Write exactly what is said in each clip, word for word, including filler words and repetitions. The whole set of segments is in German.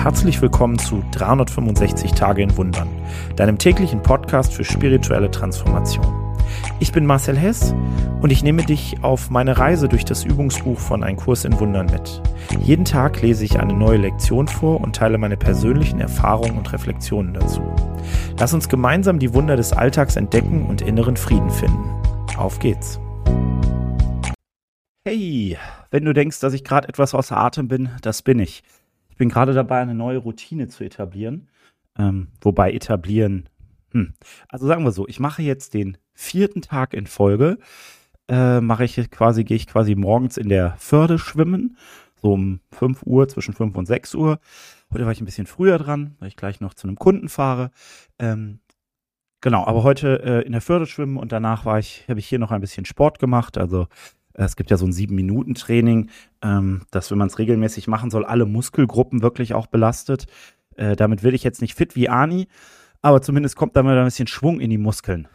herzlich willkommen zu dreihundertfünfundsechzig Tage in Wundern, deinem täglichen Podcast für spirituelle Transformation. Ich bin Marcel Hess und ich nehme dich auf meine Reise durch das Übungsbuch von Ein Kurs in Wundern mit. Jeden Tag lese ich eine neue Lektion vor und teile meine persönlichen Erfahrungen und Reflexionen dazu. Lass uns gemeinsam die Wunder des Alltags entdecken und inneren Frieden finden. Auf geht's! Hey, wenn du denkst, dass ich gerade etwas außer Atem bin, das bin ich. Ich bin gerade dabei, eine neue Routine zu etablieren. Ähm, wobei etablieren, hm. also sagen wir so, ich mache jetzt den vierten Tag in Folge, äh, mache ich quasi, gehe ich quasi morgens in der Förde schwimmen, so um fünf Uhr, zwischen fünf und sechs Uhr. Heute war ich ein bisschen früher dran, weil ich gleich noch zu einem Kunden fahre. Ähm, genau, aber heute äh, in der Förde schwimmen und danach war ich, habe ich hier noch ein bisschen Sport gemacht, also es gibt ja so ein sieben-Minuten-Training, ähm, das, wenn man es regelmäßig machen soll, alle Muskelgruppen wirklich auch belastet. Äh, damit will ich jetzt nicht fit wie Ani, aber zumindest kommt da mal ein bisschen Schwung in die Muskeln.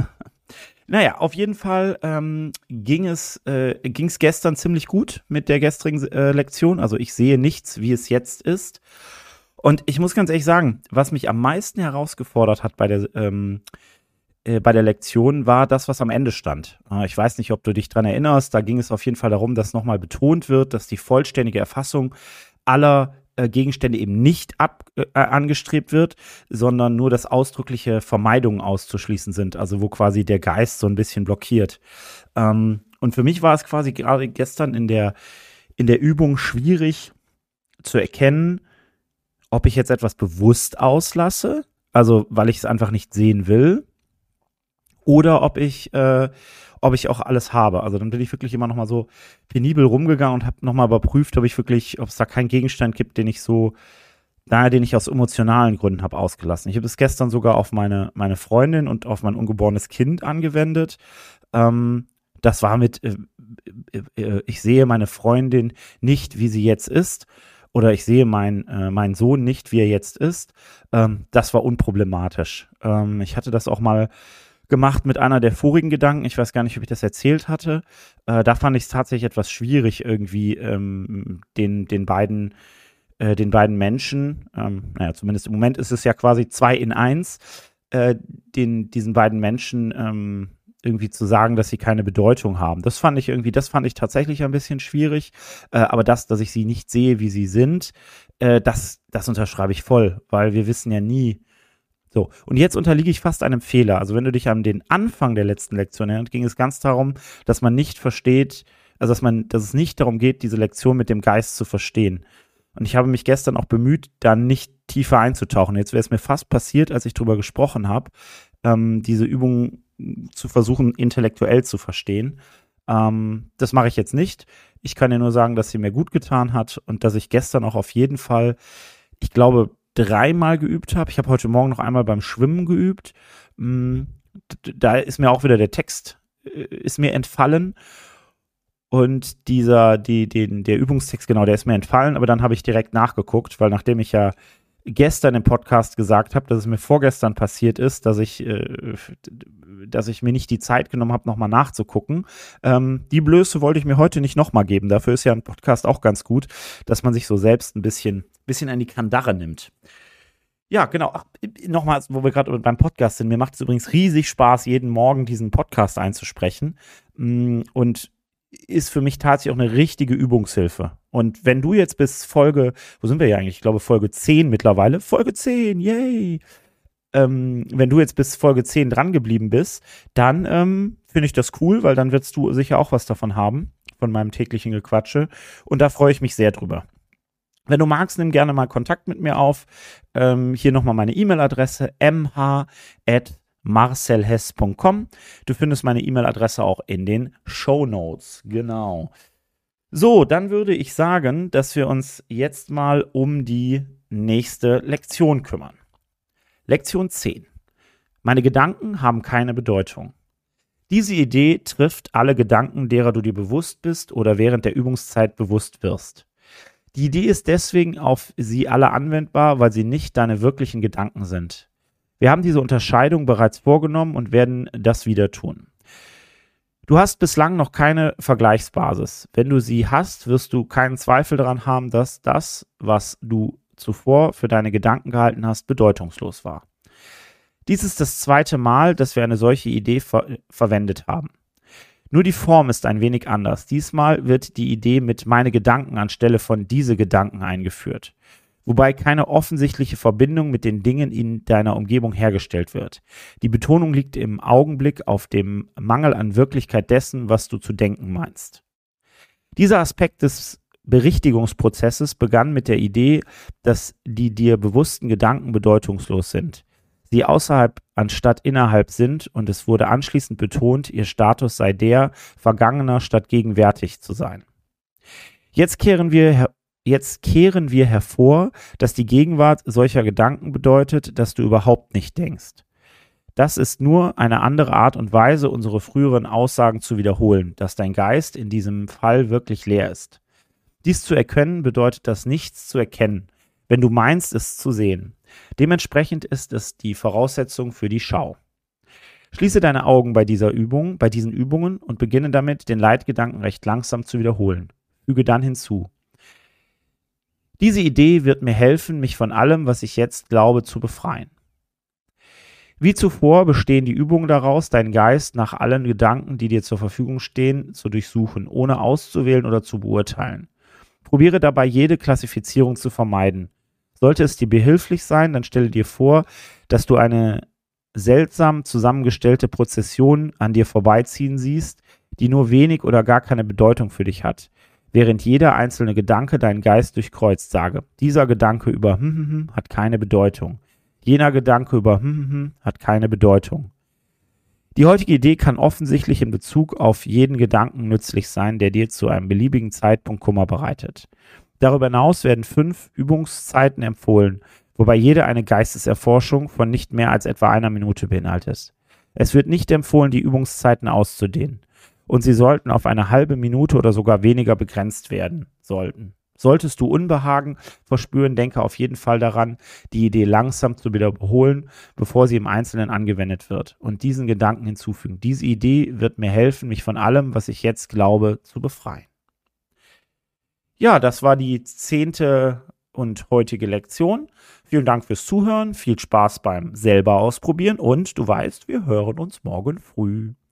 Naja, auf jeden Fall ähm, ging es äh, ging's gestern ziemlich gut mit der gestrigen äh, Lektion. Also ich sehe nichts, wie es jetzt ist. Und ich muss ganz ehrlich sagen, was mich am meisten herausgefordert hat bei der ähm, bei der Lektion war das, was am Ende stand. Ich weiß nicht, ob du dich dran erinnerst, da ging es auf jeden Fall darum, dass nochmal betont wird, dass die vollständige Erfassung aller äh, Gegenstände eben nicht ab, äh, angestrebt wird, sondern nur das ausdrückliche Vermeidungen auszuschließen sind, also wo quasi der Geist so ein bisschen blockiert. Ähm, und für mich war es quasi gerade gestern in der, in der Übung schwierig zu erkennen, ob ich jetzt etwas bewusst auslasse, also weil ich es einfach nicht sehen will, oder ob ich, äh, ob ich auch alles habe. Also dann bin ich wirklich immer noch mal so penibel rumgegangen und habe noch mal überprüft, ob ich wirklich, ob es da keinen Gegenstand gibt, den ich so, naja, den ich aus emotionalen Gründen habe ausgelassen. Ich habe es gestern sogar auf meine, meine Freundin und auf mein ungeborenes Kind angewendet. Ähm, das war mit, äh, äh, ich sehe meine Freundin nicht, wie sie jetzt ist. Oder ich sehe mein, äh, meinen Sohn nicht, wie er jetzt ist. Ähm, das war unproblematisch. Ähm, ich hatte das auch mal gemacht mit einer der vorigen Gedanken. Ich weiß gar nicht, ob ich das erzählt hatte. Äh, da fand ich es tatsächlich etwas schwierig, irgendwie ähm, den, den beiden äh, den beiden Menschen, ähm, naja, zumindest im Moment ist es ja quasi zwei in eins, äh, den, diesen beiden Menschen ähm, irgendwie zu sagen, dass sie keine Bedeutung haben. Das fand ich irgendwie, das fand ich tatsächlich ein bisschen schwierig. Äh, aber das, dass ich sie nicht sehe, wie sie sind, äh, das, das unterschreibe ich voll, weil wir wissen ja nie. So, und jetzt unterliege ich fast einem Fehler. Also wenn du dich an den Anfang der letzten Lektion erinnerst, ging es ganz darum, dass man nicht versteht, also dass man, dass es nicht darum geht, diese Lektion mit dem Geist zu verstehen. Und ich habe mich gestern auch bemüht, da nicht tiefer einzutauchen. Jetzt wäre es mir fast passiert, als ich drüber gesprochen habe, ähm, diese Übung zu versuchen, intellektuell zu verstehen. Ähm, das mache ich jetzt nicht. Ich kann dir nur sagen, dass sie mir gut getan hat und dass ich gestern auch auf jeden Fall, ich glaube, dreimal geübt habe. Ich habe heute Morgen noch einmal beim Schwimmen geübt. Da ist mir auch wieder der Text ist mir entfallen und dieser, die, den, der Übungstext, genau, der ist mir entfallen, aber dann habe ich direkt nachgeguckt, weil nachdem ich ja gestern im Podcast gesagt habe, dass es mir vorgestern passiert ist, dass ich, dass ich mir nicht die Zeit genommen habe, nochmal nachzugucken. Ähm, die Blöße wollte ich mir heute nicht nochmal geben. Dafür ist ja ein Podcast auch ganz gut, dass man sich so selbst ein bisschen, bisschen an die Kandare nimmt. Ja, genau. Ach, nochmal, wo wir gerade beim Podcast sind. Mir macht es übrigens riesig Spaß, jeden Morgen diesen Podcast einzusprechen. Und ist für mich tatsächlich auch eine richtige Übungshilfe. Und wenn du jetzt bis Folge, wo sind wir ja eigentlich? Ich glaube Folge zehn mittlerweile. Folge zehn, yay! Ähm, wenn du jetzt bis Folge zehn dran geblieben bist, dann ähm, finde ich das cool, weil dann wirst du sicher auch was davon haben, von meinem täglichen Gequatsche. Und da freue ich mich sehr drüber. Wenn du magst, nimm gerne mal Kontakt mit mir auf. Ähm, hier nochmal meine E-Mail-Adresse m h at marcelhess punkt com. Du findest meine E-Mail-Adresse auch in den Shownotes. Genau. So, dann würde ich sagen, dass wir uns jetzt mal um die nächste Lektion kümmern. Lektion zehn. Meine Gedanken haben keine Bedeutung. Diese Idee trifft alle Gedanken, derer du dir bewusst bist oder während der Übungszeit bewusst wirst. Die Idee ist deswegen auf sie alle anwendbar, weil sie nicht deine wirklichen Gedanken sind. Wir haben diese Unterscheidung bereits vorgenommen und werden das wieder tun. Du hast bislang noch keine Vergleichsbasis. Wenn du sie hast, wirst du keinen Zweifel daran haben, dass das, was du zuvor für deine Gedanken gehalten hast, bedeutungslos war. Dies ist das zweite Mal, dass wir eine solche Idee ver- verwendet haben. Nur die Form ist ein wenig anders. Diesmal wird die Idee mit meine Gedanken anstelle von diese Gedanken eingeführt, wobei keine offensichtliche Verbindung mit den Dingen in deiner Umgebung hergestellt wird. Die Betonung liegt im Augenblick auf dem Mangel an Wirklichkeit dessen, was du zu denken meinst. Dieser Aspekt des Berichtigungsprozesses begann mit der Idee, dass die dir bewussten Gedanken bedeutungslos sind, sie außerhalb anstatt innerhalb sind, und es wurde anschließend betont, ihr Status sei der, vergangener statt gegenwärtig zu sein. Jetzt kehren wir, jetzt kehren wir hervor, dass die Gegenwart solcher Gedanken bedeutet, dass du überhaupt nicht denkst. Das ist nur eine andere Art und Weise, unsere früheren Aussagen zu wiederholen, dass dein Geist in diesem Fall wirklich leer ist. Dies zu erkennen bedeutet das Nichts zu erkennen, wenn du meinst, es zu sehen. Dementsprechend ist es die Voraussetzung für die Schau. Schließe deine Augen bei dieser Übung, bei diesen Übungen und beginne damit, den Leitgedanken recht langsam zu wiederholen. Füge dann hinzu: Diese Idee wird mir helfen, mich von allem, was ich jetzt glaube, zu befreien. Wie zuvor bestehen die Übungen daraus, deinen Geist nach allen Gedanken, die dir zur Verfügung stehen, zu durchsuchen, ohne auszuwählen oder zu beurteilen. Probiere dabei, jede Klassifizierung zu vermeiden. Sollte es dir behilflich sein, dann stelle dir vor, dass du eine seltsam zusammengestellte Prozession an dir vorbeiziehen siehst, die nur wenig oder gar keine Bedeutung für dich hat, während jeder einzelne Gedanke deinen Geist durchkreuzt. Sage, dieser Gedanke über hm, hm, hm, hat keine Bedeutung. Jener Gedanke über hm, hm, hm, hat keine Bedeutung. Die heutige Idee kann offensichtlich in Bezug auf jeden Gedanken nützlich sein, der dir zu einem beliebigen Zeitpunkt Kummer bereitet. Darüber hinaus werden fünf Übungszeiten empfohlen, wobei jede eine Geisteserforschung von nicht mehr als etwa einer Minute beinhaltet. Es wird nicht empfohlen, die Übungszeiten auszudehnen, und sie sollten auf eine halbe Minute oder sogar weniger begrenzt werden sollten. Solltest du Unbehagen verspüren, denke auf jeden Fall daran, die Idee langsam zu wiederholen, bevor sie im Einzelnen angewendet wird, und diesen Gedanken hinzufügen: Diese Idee wird mir helfen, mich von allem, was ich jetzt glaube, zu befreien. Ja, das war die zehnte und heutige Lektion. Vielen Dank fürs Zuhören, viel Spaß beim selber ausprobieren, und du weißt, wir hören uns morgen früh.